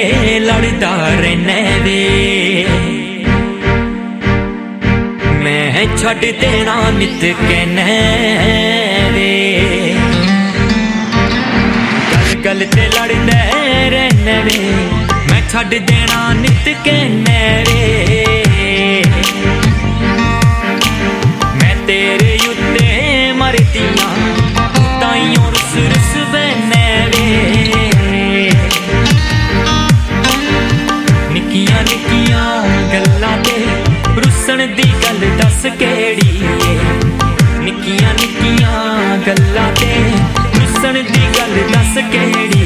लड़दा रहना वे मैं छड़ देना नित कहना वे गल गल ते लड़दा रहना वे मैं छड़ देना नित कहना वे मैं तेरे उत्ते मरदियां ताइयों रुस रुस बहना वे निक्कियां निक्कियां गल्लां ते रुसन दी गल दस केड़ी निक्कियां निक्कियां गल्लां ते रुसन दी गल दस केड़ी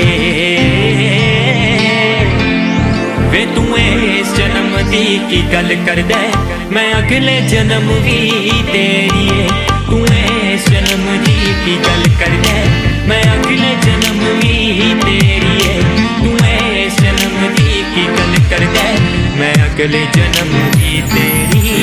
वे तू इस जन्म दी की गल करदा मैं अगले जन्म भी तेरी तू इस जन्म दी की गल करदा मैं अगले जन्म भी तेरी तू इस जन्म दी की गल करदा मैं अगले जन्म भी तेरी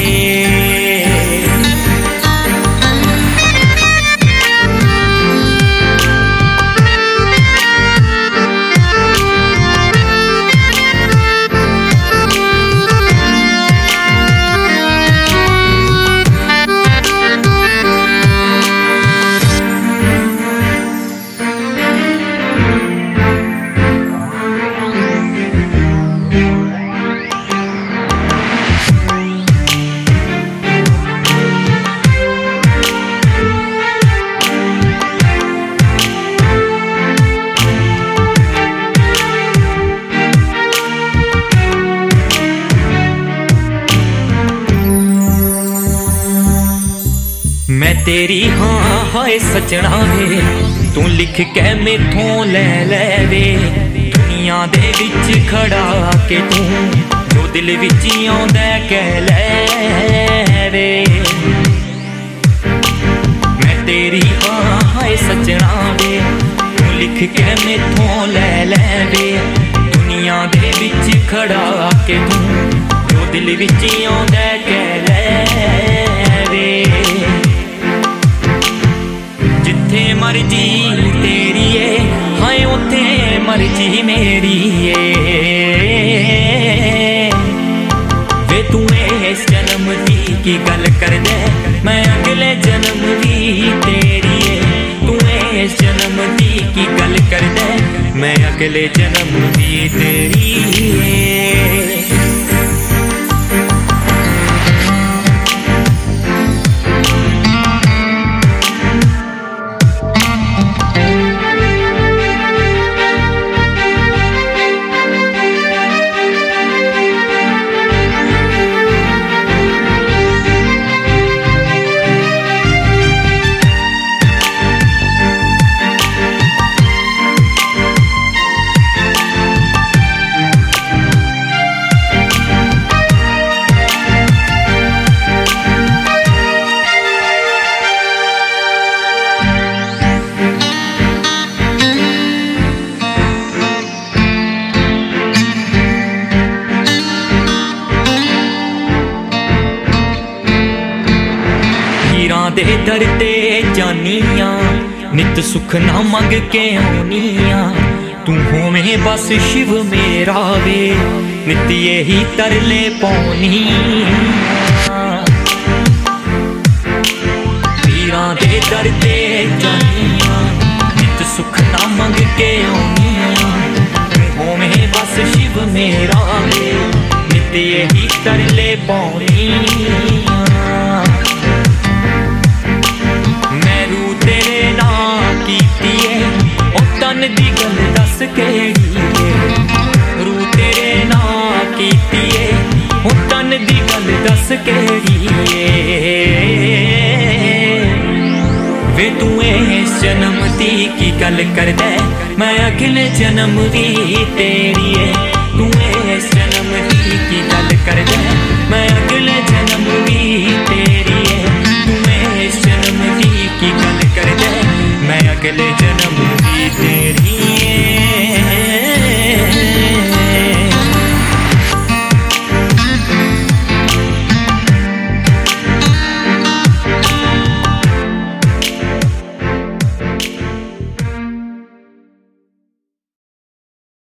मैं तेरी हाँ हाय सजना वे तू लिख के मेथों ले वे दुनिया दे विच खड़ा के तू जो दिल विच आउंदा कह ले वे मैं तेरी हाँ हाय सजना वे तू लिख के मेथों ले वे दुनिया दे विच खड़ा के तू जो दिल विच आउंदा कह ले वे जिथे मर्जी तेरी हाय उथे मर्जी मेरी वे तू इस जन्म दी की गल कर दे मैं अगले जन्म भी तेरी तू इस जन्म दी की गल कर दे मैं अगले जन्म भी तेरी दे दर ते जानिया नित सुख ना मंग के आनिया तू होवे बस शिव मेरा वे नित यही तरले पौनी पीरा दे दर ते जानिया नित सुख ना मंग के आनिया तू होवे बस शिव मेरा वे नित यही तरले पौनी दी गल दस केड़ी रू तेरे ना कीती हूं तन दी गल दस केड़ी वे तू इस जन्म दी की गल कर दे मैं अगले जन्म भी तेरी